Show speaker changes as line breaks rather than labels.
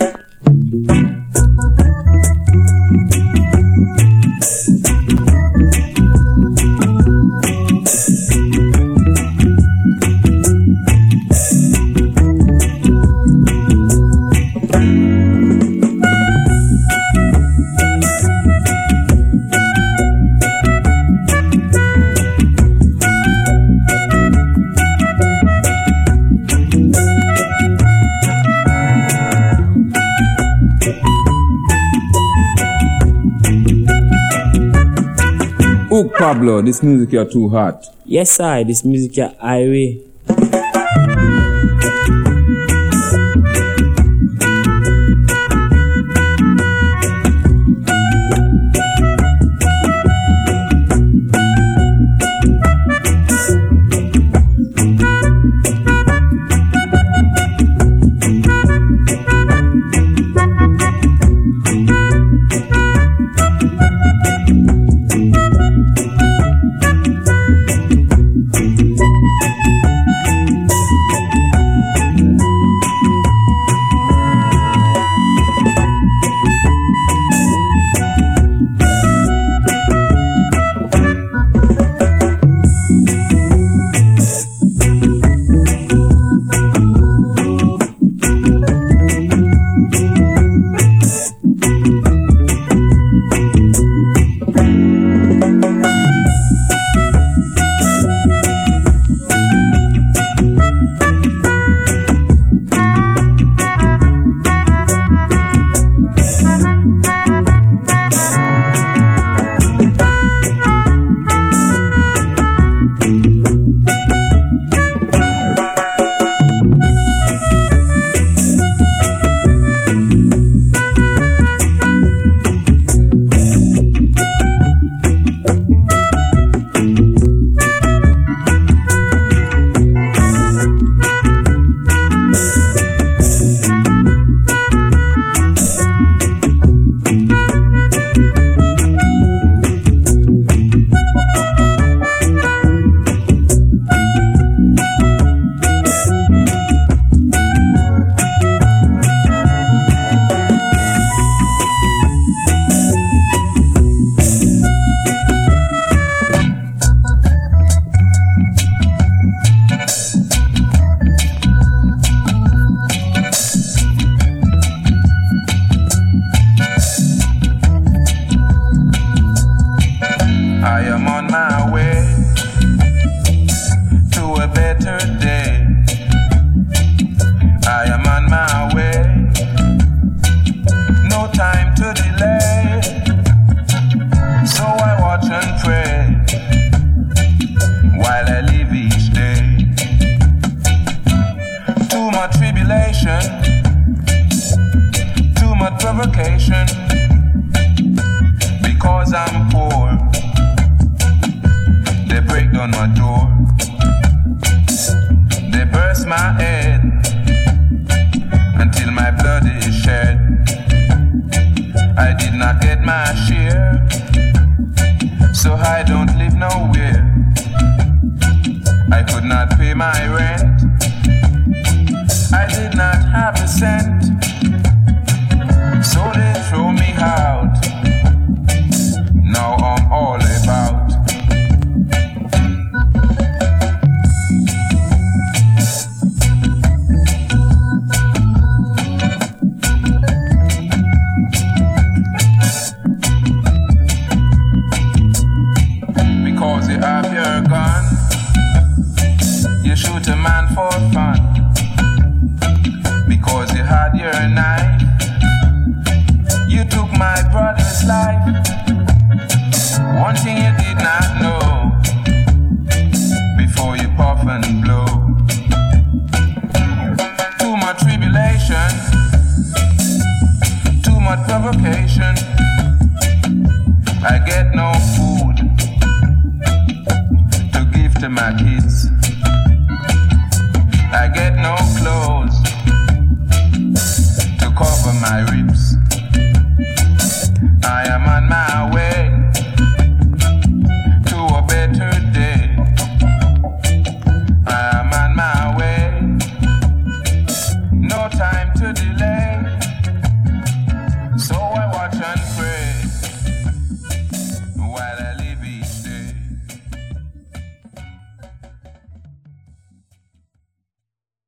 Pablo, this music you're too hot.
Yes, sir. This music you're highway.
provocation, because I'm poor. They break down my door, they burst my head until my blood is shed. I did not get my share, so I don't live nowhere. I could not pay my rent, I did not have a cent, so they throw me out. Now I'm all about. Because you have your gun, you shoot a man for fun. Because you had your knife, you took my brother's life. One thing you did not know before you puff and blow. Too much tribulation, too much provocation. I get no food to give to my kids. I get no clothes to cover my ribs.